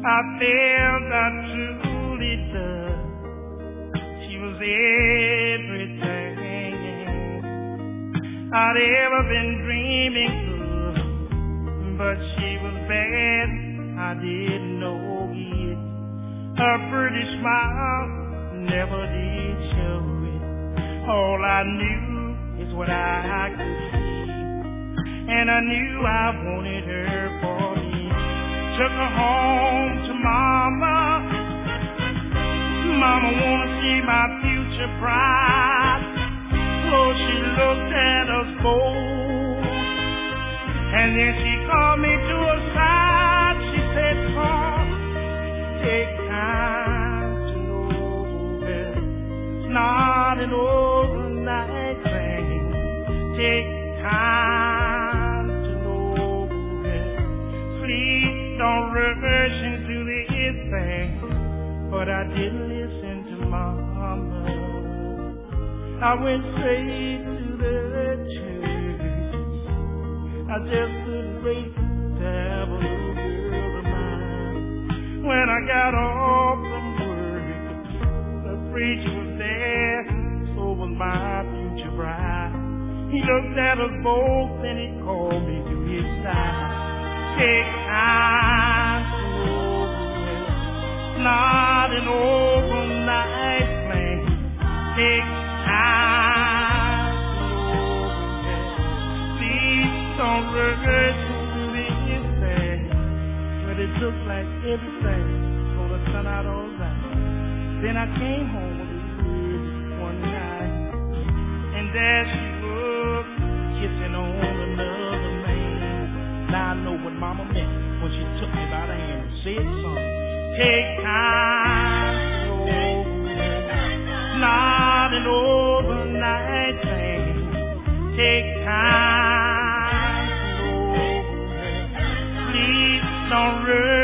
I felt I truly loved. She was everything I'd ever been dreaming of, but she was bad. I didn't know it. Her pretty smile never did show it. All I knew is what I could see, and I knew I wanted her for me. Took her home to Mama. Mama wanna see my future bride. Oh, she looked at us both, and then she called me to her side. She said, "Paul, take time to know her. It's not an overnight thing. Take time to know her. Please don't rush into this thing." But I didn't listen to Mama. I went straight to the church. I just couldn't wait to have a little girl of mine. When I got off from work, the preacher was there, so was my future bride. He looked at us both and he called me to his side. Take time to know her. Not an overnight thing. Take time to know her. Please don't rush into this thing. But it looked like everything was gonna turn out all right. Then I came home with one night, and there she was, kissing on another man. Now I know what Mama meant when she took me by the hand and said something. Take time to know her. Not an overnight thing. Take time to know her. Please don't rush